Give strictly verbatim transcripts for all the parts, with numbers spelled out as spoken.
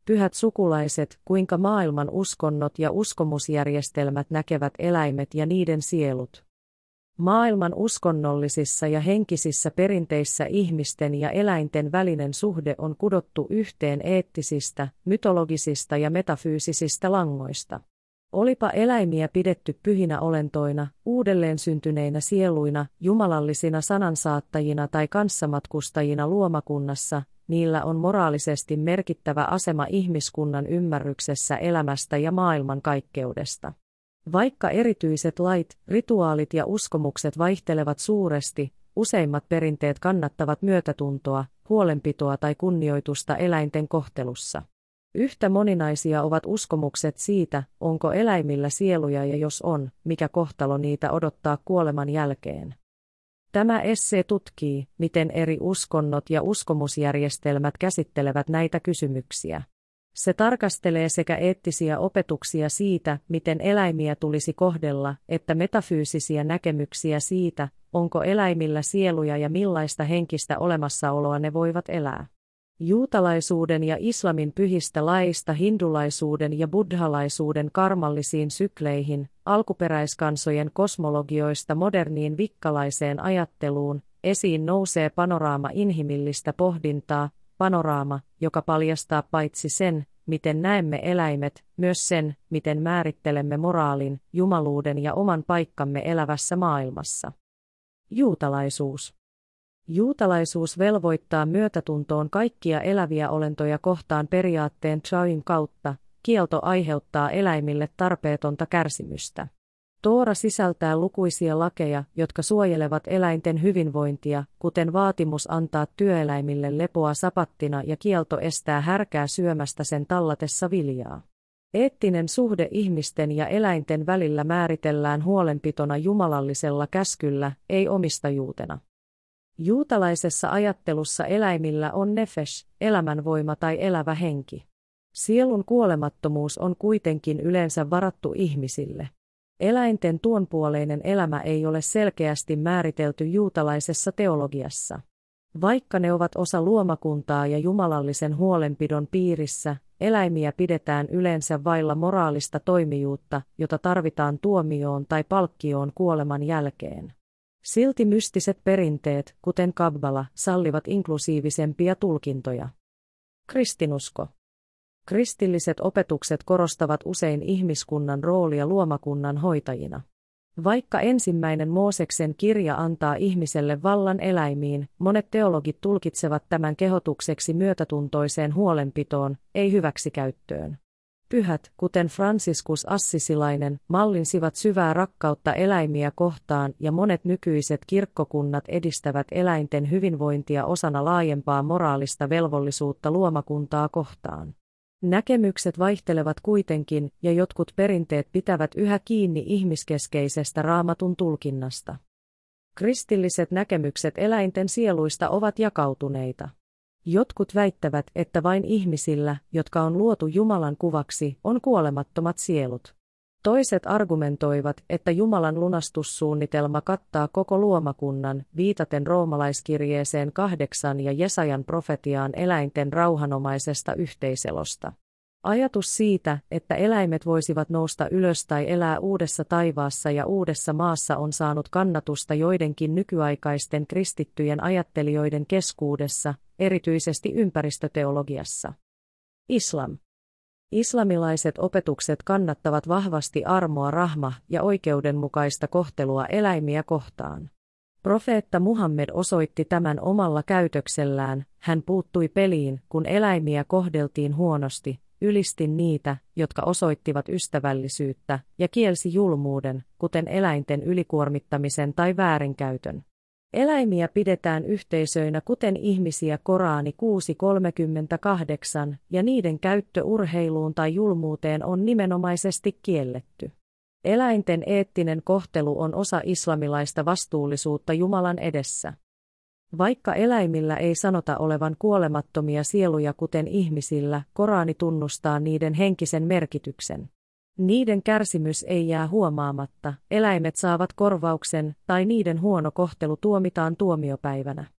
pyhät sukulaiset, kuinka maailman uskonnot ja uskomusjärjestelmät näkevät eläimet ja niiden sielut. Maailman uskonnollisissa ja henkisissä perinteissä ihmisten ja eläinten välinen suhde on kudottu yhteen eettisistä, mytologisista ja metafyysisistä langoista. Olipa eläimiä pidetty pyhinä olentoina, uudelleen syntyneinä sieluina, jumalallisina sanansaattajina tai kanssamatkustajina luomakunnassa, niillä on moraalisesti merkittävä asema ihmiskunnan ymmärryksessä elämästä ja maailmankaikkeudesta. Vaikka erityiset lait, rituaalit ja uskomukset vaihtelevat suuresti, useimmat perinteet kannattavat myötätuntoa, huolenpitoa tai kunnioitusta eläinten kohtelussa. Yhtä moninaisia ovat uskomukset siitä, onko eläimillä sieluja ja jos on, mikä kohtalo niitä odottaa kuoleman jälkeen. Tämä essee tutkii, miten eri uskonnot ja uskomusjärjestelmät käsittelevät näitä kysymyksiä. Se tarkastelee sekä eettisiä opetuksia siitä, miten eläimiä tulisi kohdella, että metafyysisiä näkemyksiä siitä, onko eläimillä sieluja ja millaista henkistä olemassaoloa ne voivat elää. Juutalaisuuden ja islamin pyhistä laeista hindulaisuuden ja buddhalaisuuden karmallisiin sykleihin, alkuperäiskansojen kosmologioista moderniin vikkalaiseen ajatteluun, esiin nousee panoraama inhimillistä pohdintaa, panoraama, joka paljastaa paitsi sen, miten näemme eläimet, myös sen, miten määrittelemme moraalin, jumaluuden ja oman paikkamme elävässä maailmassa. Juutalaisuus. Juutalaisuus velvoittaa myötätuntoon kaikkia eläviä olentoja kohtaan periaatteen Chayin kautta, kielto aiheuttaa eläimille tarpeetonta kärsimystä. Toora sisältää lukuisia lakeja, jotka suojelevat eläinten hyvinvointia, kuten vaatimus antaa työeläimille lepoa sapattina ja kielto estää härkää syömästä sen tallatessa viljaa. Eettinen suhde ihmisten ja eläinten välillä määritellään huolenpitona jumalallisella käskyllä, ei omistajuutena. Juutalaisessa ajattelussa eläimillä on nefesh, elämänvoima tai elävä henki. Sielun kuolemattomuus on kuitenkin yleensä varattu ihmisille. Eläinten tuonpuoleinen elämä ei ole selkeästi määritelty juutalaisessa teologiassa. Vaikka ne ovat osa luomakuntaa ja jumalallisen huolenpidon piirissä, eläimiä pidetään yleensä vailla moraalista toimijuutta, jota tarvitaan tuomioon tai palkkioon kuoleman jälkeen. Silti mystiset perinteet, kuten Kabbala, sallivat inklusiivisempia tulkintoja. Kristinusko. Kristilliset opetukset korostavat usein ihmiskunnan roolia luomakunnan hoitajina. Vaikka ensimmäinen Mooseksen kirja antaa ihmiselle vallan eläimiin, monet teologit tulkitsevat tämän kehotukseksi myötätuntoiseen huolenpitoon, ei hyväksikäyttöön. Pyhät, kuten Franciscus Assisilainen, mallinsivat syvää rakkautta eläimiä kohtaan ja monet nykyiset kirkkokunnat edistävät eläinten hyvinvointia osana laajempaa moraalista velvollisuutta luomakuntaa kohtaan. Näkemykset vaihtelevat kuitenkin, ja jotkut perinteet pitävät yhä kiinni ihmiskeskeisestä Raamatun tulkinnasta. Kristilliset näkemykset eläinten sieluista ovat jakautuneita. Jotkut väittävät, että vain ihmisillä, jotka on luotu Jumalan kuvaksi, on kuolemattomat sielut. Toiset argumentoivat, että Jumalan lunastussuunnitelma kattaa koko luomakunnan, viitaten roomalaiskirjeeseen kahdeksan ja Jesajan profetiaan eläinten rauhanomaisesta yhteiselosta. Ajatus siitä, että eläimet voisivat nousta ylös tai elää uudessa taivaassa ja uudessa maassa on saanut kannatusta joidenkin nykyaikaisten kristittyjen ajattelijoiden keskuudessa, erityisesti ympäristöteologiassa. Islam. Islamilaiset opetukset kannattavat vahvasti armoa, rahma ja oikeudenmukaista kohtelua eläimiä kohtaan. Profeetta Muhammed osoitti tämän omalla käytöksellään, hän puuttui peliin, kun eläimiä kohdeltiin huonosti, ylisti niitä, jotka osoittivat ystävällisyyttä, ja kielsi julmuuden, kuten eläinten ylikuormittamisen tai väärinkäytön. Eläimiä pidetään yhteisöinä kuten ihmisiä Koraani kuusi kolmekymmentäkahdeksan, ja niiden käyttö urheiluun tai julmuuteen on nimenomaisesti kielletty. Eläinten eettinen kohtelu on osa islamilaista vastuullisuutta Jumalan edessä. Vaikka eläimillä ei sanota olevan kuolemattomia sieluja kuten ihmisillä, Koraani tunnustaa niiden henkisen merkityksen. Niiden kärsimys ei jää huomaamatta, eläimet saavat korvauksen, tai niiden huono kohtelu tuomitaan tuomiopäivänä.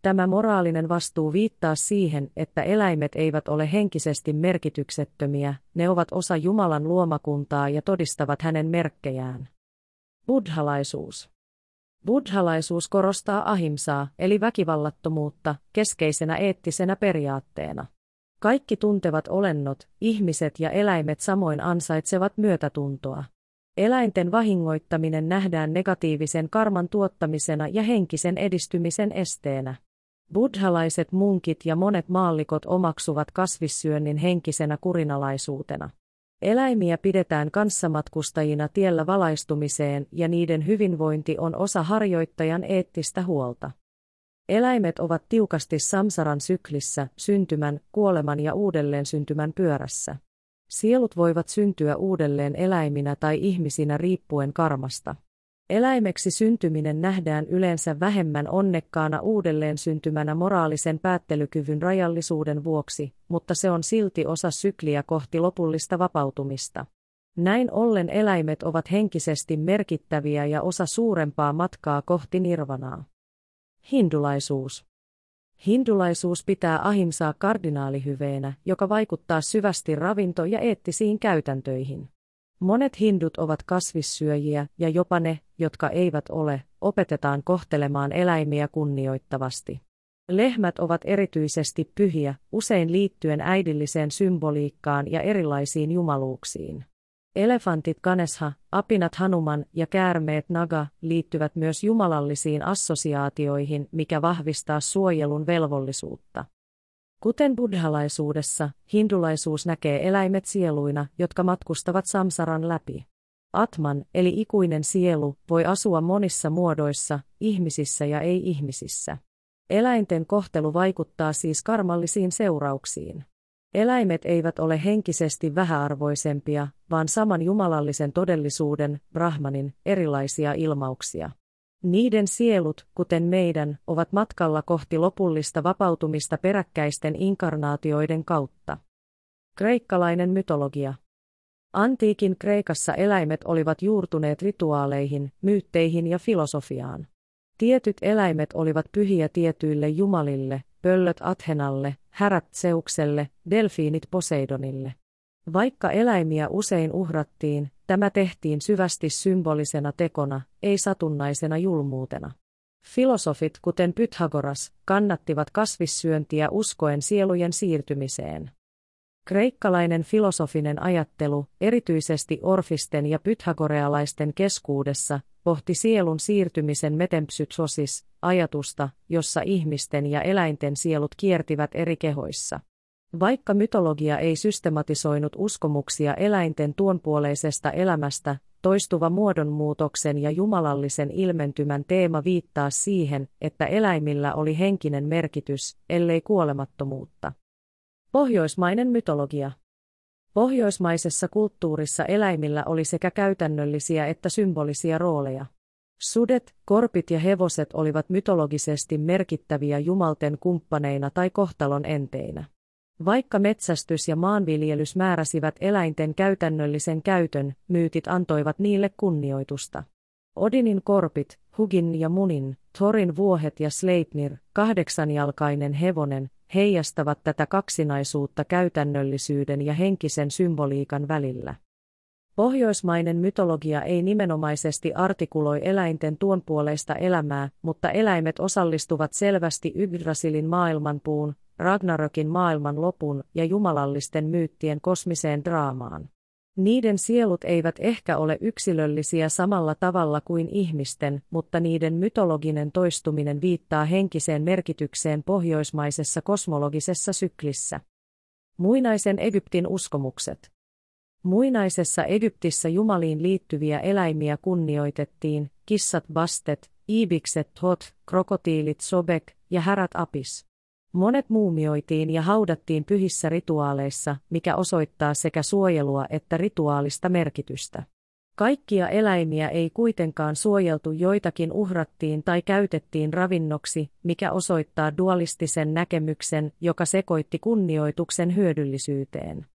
Tämä moraalinen vastuu viittaa siihen, että eläimet eivät ole henkisesti merkityksettömiä, ne ovat osa Jumalan luomakuntaa ja todistavat hänen merkkejään. Buddhalaisuus. Buddhalaisuus korostaa ahimsaa, eli väkivallattomuutta, keskeisenä eettisenä periaatteena. Kaikki tuntevat olennot, ihmiset ja eläimet samoin ansaitsevat myötätuntoa. Eläinten vahingoittaminen nähdään negatiivisen karman tuottamisena ja henkisen edistymisen esteenä. Buddhalaiset munkit ja monet maallikot omaksuvat kasvissyönnin henkisenä kurinalaisuutena. Eläimiä pidetään kanssamatkustajina tiellä valaistumiseen ja niiden hyvinvointi on osa harjoittajan eettistä huolta. Eläimet ovat tiukasti samsaran syklissä, syntymän, kuoleman ja uudelleensyntymän pyörässä. Sielut voivat syntyä uudelleen eläiminä tai ihmisinä riippuen karmasta. Eläimeksi syntyminen nähdään yleensä vähemmän onnekkaana uudelleen syntymänä moraalisen päättelykyvyn rajallisuuden vuoksi, mutta se on silti osa sykliä kohti lopullista vapautumista. Näin ollen eläimet ovat henkisesti merkittäviä ja osa suurempaa matkaa kohti nirvanaa. Hindulaisuus. Hindulaisuus pitää ahimsaa kardinaalihyveenä, joka vaikuttaa syvästi ravinto- ja eettisiin käytäntöihin. Monet hindut ovat kasvissyöjiä ja jopa ne, jotka eivät ole, opetetaan kohtelemaan eläimiä kunnioittavasti. Lehmät ovat erityisesti pyhiä, usein liittyen äidilliseen symboliikkaan ja erilaisiin jumaluuksiin. Elefantit Ganesha, apinat Hanuman ja käärmeet Naga liittyvät myös jumalallisiin assosiaatioihin, mikä vahvistaa suojelun velvollisuutta. Kuten buddhalaisuudessa, hindulaisuus näkee eläimet sieluina, jotka matkustavat samsaran läpi. Atman, eli ikuinen sielu, voi asua monissa muodoissa, ihmisissä ja ei-ihmisissä. Eläinten kohtelu vaikuttaa siis karmallisiin seurauksiin. Eläimet eivät ole henkisesti vähäarvoisempia, vaan saman jumalallisen todellisuuden, Brahmanin, erilaisia ilmauksia. Niiden sielut, kuten meidän, ovat matkalla kohti lopullista vapautumista peräkkäisten inkarnaatioiden kautta. Kreikkalainen mytologia. Antiikin Kreikassa eläimet olivat juurtuneet rituaaleihin, myytteihin ja filosofiaan. Tietyt eläimet olivat pyhiä tietyille jumalille, pöllöt Athenalle, härät Zeukselle, delfiinit Poseidonille. Vaikka eläimiä usein uhrattiin, tämä tehtiin syvästi symbolisena tekona, ei satunnaisena julmuutena. Filosofit, kuten Pythagoras, kannattivat kasvissyöntiä uskoen sielujen siirtymiseen. Kreikkalainen filosofinen ajattelu, erityisesti orfisten ja pythagorealaisten keskuudessa, pohti sielun siirtymisen metempsychosis, ajatusta, jossa ihmisten ja eläinten sielut kiertivät eri kehoissa. Vaikka mytologia ei systematisoinut uskomuksia eläinten tuonpuoleisesta elämästä, toistuva muodonmuutoksen ja jumalallisen ilmentymän teema viittaa siihen, että eläimillä oli henkinen merkitys, ellei kuolemattomuutta. Pohjoismainen mytologia. Pohjoismaisessa kulttuurissa eläimillä oli sekä käytännöllisiä että symbolisia rooleja. Sudet, korpit ja hevoset olivat mytologisesti merkittäviä jumalten kumppaneina tai kohtalon enteinä. Vaikka metsästys ja maanviljelys määräsivät eläinten käytännöllisen käytön, myytit antoivat niille kunnioitusta. Odinin korpit, Hugin ja Munin, Thorin vuohet ja Sleipnir, kahdeksanjalkainen hevonen, heijastavat tätä kaksinaisuutta käytännöllisyyden ja henkisen symboliikan välillä. Pohjoismainen mytologia ei nimenomaisesti artikuloi eläinten tuonpuoleista elämää, mutta eläimet osallistuvat selvästi Yggdrasilin maailmanpuun, Ragnarokin maailman lopun ja jumalallisten myyttien kosmiseen draamaan. Niiden sielut eivät ehkä ole yksilöllisiä samalla tavalla kuin ihmisten, mutta niiden mytologinen toistuminen viittaa henkiseen merkitykseen pohjoismaisessa kosmologisessa syklissä. Muinaisen Egyptin uskomukset. Muinaisessa Egyptissä jumaliin liittyviä eläimiä kunnioitettiin, kissat Bastet, ibikset Thot, krokotiilit Sobek ja härät Apis. Monet muumioitiin ja haudattiin pyhissä rituaaleissa, mikä osoittaa sekä suojelua että rituaalista merkitystä. Kaikkia eläimiä ei kuitenkaan suojeltu, joitakin uhrattiin tai käytettiin ravinnoksi, mikä osoittaa dualistisen näkemyksen, joka sekoitti kunnioituksen hyödyllisyyteen.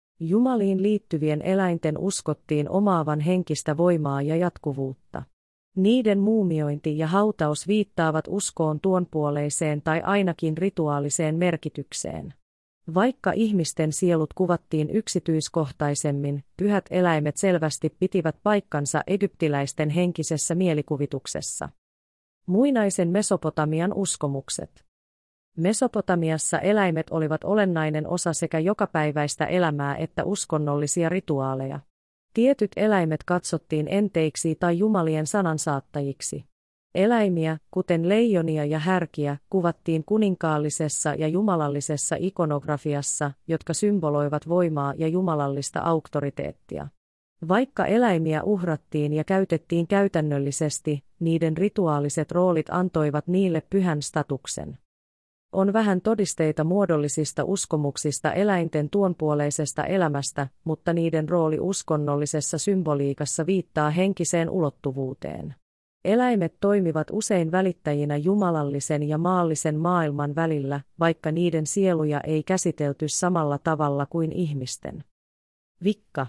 Jumaliin liittyvien eläinten uskottiin omaavan henkistä voimaa ja jatkuvuutta. Niiden muumiointi ja hautaus viittaavat uskoon tuonpuoleiseen tai ainakin rituaaliseen merkitykseen. Vaikka ihmisten sielut kuvattiin yksityiskohtaisemmin, pyhät eläimet selvästi pitivät paikkansa egyptiläisten henkisessä mielikuvituksessa. Muinaisen Mesopotamian uskomukset. Mesopotamiassa eläimet olivat olennainen osa sekä jokapäiväistä elämää että uskonnollisia rituaaleja. Tietyt eläimet katsottiin enteiksi tai jumalien sanansaattajiksi. Eläimiä, kuten leijonia ja härkiä, kuvattiin kuninkaallisessa ja jumalallisessa ikonografiassa, jotka symboloivat voimaa ja jumalallista auktoriteettia. Vaikka eläimiä uhrattiin ja käytettiin käytännöllisesti, niiden rituaaliset roolit antoivat niille pyhän statuksen. On vähän todisteita muodollisista uskomuksista eläinten tuonpuoleisesta elämästä, mutta niiden rooli uskonnollisessa symboliikassa viittaa henkiseen ulottuvuuteen. Eläimet toimivat usein välittäjinä jumalallisen ja maallisen maailman välillä, vaikka niiden sieluja ei käsitelty samalla tavalla kuin ihmisten. Vikka.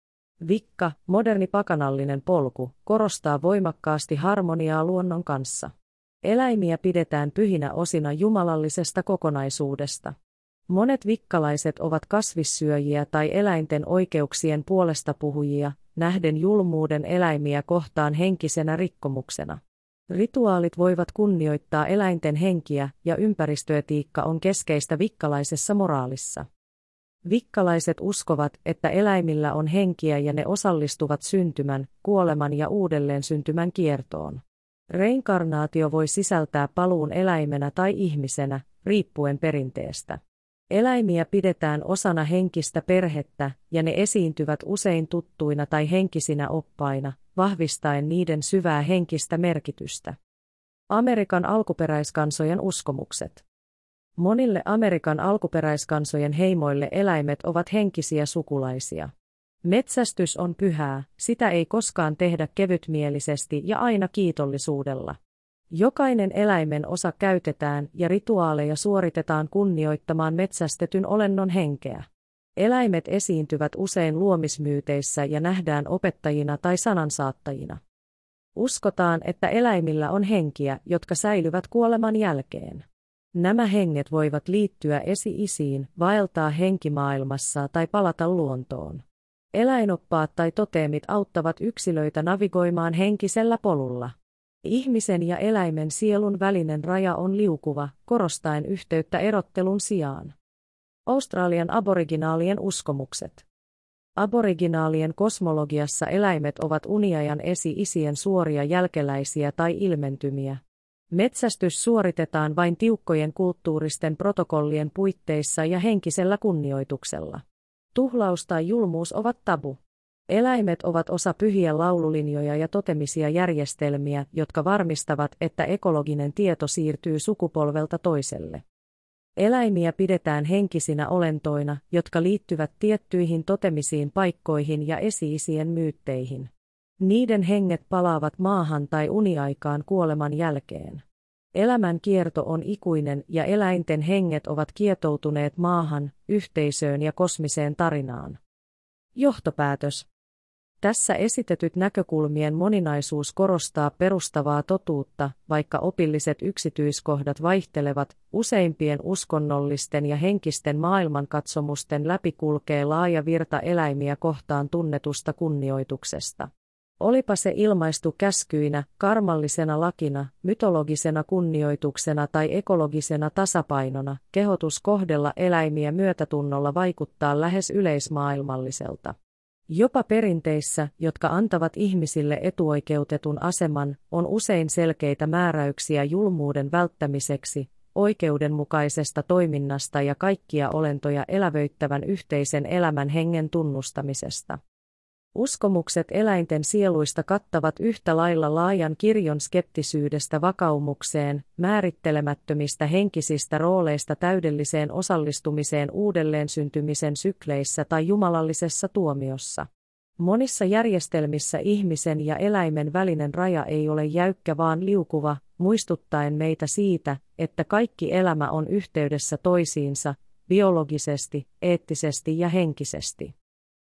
Vikka, moderni pakanallinen polku, korostaa voimakkaasti harmoniaa luonnon kanssa. Eläimiä pidetään pyhinä osina jumalallisesta kokonaisuudesta. Monet vikkalaiset ovat kasvissyöjiä tai eläinten oikeuksien puolestapuhujia, nähden julmuuden eläimiä kohtaan henkisenä rikkomuksena. Rituaalit voivat kunnioittaa eläinten henkiä ja ympäristöetiikka on keskeistä vikkalaisessa moraalissa. Vikkalaiset uskovat, että eläimillä on henkiä ja ne osallistuvat syntymän, kuoleman ja uudelleensyntymän kiertoon. Reinkarnaatio voi sisältää paluun eläimenä tai ihmisenä, riippuen perinteestä. Eläimiä pidetään osana henkistä perhettä, ja ne esiintyvät usein tuttuina tai henkisinä oppaina, vahvistaen niiden syvää henkistä merkitystä. Amerikan alkuperäiskansojen uskomukset. Monille Amerikan alkuperäiskansojen heimoille eläimet ovat henkisiä sukulaisia. Metsästys on pyhää, sitä ei koskaan tehdä kevytmielisesti ja aina kiitollisuudella. Jokainen eläimen osa käytetään ja rituaaleja suoritetaan kunnioittamaan metsästetyn olennon henkeä. Eläimet esiintyvät usein luomismyyteissä ja nähdään opettajina tai sanansaattajina. Uskotaan, että eläimillä on henkiä, jotka säilyvät kuoleman jälkeen. Nämä henget voivat liittyä esi-isiin, vaeltaa henkimaailmassa tai palata luontoon. Eläinoppaat tai toteemit auttavat yksilöitä navigoimaan henkisellä polulla. Ihmisen ja eläimen sielun välinen raja on liukuva, korostaen yhteyttä erottelun sijaan. Australian aboriginaalien uskomukset. Aboriginaalien kosmologiassa eläimet ovat uniajan esi-isien suoria jälkeläisiä tai ilmentymiä. Metsästys suoritetaan vain tiukkojen kulttuuristen protokollien puitteissa ja henkisellä kunnioituksella. Tuhlaus tai julmuus ovat tabu. Eläimet ovat osa pyhiä laululinjoja ja totemisia järjestelmiä, jotka varmistavat, että ekologinen tieto siirtyy sukupolvelta toiselle. Eläimiä pidetään henkisinä olentoina, jotka liittyvät tiettyihin totemisiin paikkoihin ja esi-isien myytteihin. Niiden henget palaavat maahan tai uniaikaan kuoleman jälkeen. Elämän kierto on ikuinen ja eläinten henget ovat kietoutuneet maahan, yhteisöön ja kosmiseen tarinaan. Johtopäätös. Tässä esitetyt näkökulmien moninaisuus korostaa perustavaa totuutta, vaikka opilliset yksityiskohdat vaihtelevat, useimpien uskonnollisten ja henkisten maailmankatsomusten läpi kulkee laaja virta eläimiä kohtaan tunnetusta kunnioituksesta. Olipa se ilmaistu käskyinä, karmallisena lakina, mytologisena kunnioituksena tai ekologisena tasapainona, kehotus kohdella eläimiä myötätunnolla vaikuttaa lähes yleismaailmalliselta. Jopa perinteissä, jotka antavat ihmisille etuoikeutetun aseman, on usein selkeitä määräyksiä julmuuden välttämiseksi, oikeudenmukaisesta toiminnasta ja kaikkia olentoja elävöittävän yhteisen elämän hengen tunnustamisesta. Uskomukset eläinten sieluista kattavat yhtä lailla laajan kirjon skeptisyydestä vakaumukseen, määrittelemättömistä henkisistä rooleista täydelliseen osallistumiseen uudelleen syntymisen sykleissä tai jumalallisessa tuomiossa. Monissa järjestelmissä ihmisen ja eläimen välinen raja ei ole jäykkä vaan liukuva, muistuttaen meitä siitä, että kaikki elämä on yhteydessä toisiinsa, biologisesti, eettisesti ja henkisesti.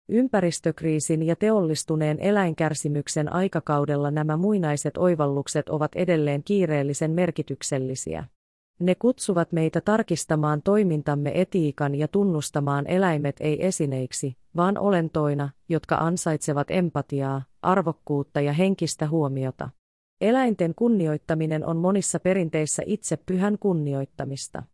Ympäristökriisin ja teollistuneen eläinkärsimyksen aikakaudella nämä muinaiset oivallukset ovat edelleen kiireellisen merkityksellisiä. Ne kutsuvat meitä tarkistamaan toimintamme etiikan ja tunnustamaan eläimet ei esineiksi, vaan olentoina, jotka ansaitsevat empatiaa, arvokkuutta ja henkistä huomiota. Eläinten kunnioittaminen on monissa perinteissä itse pyhän kunnioittamista.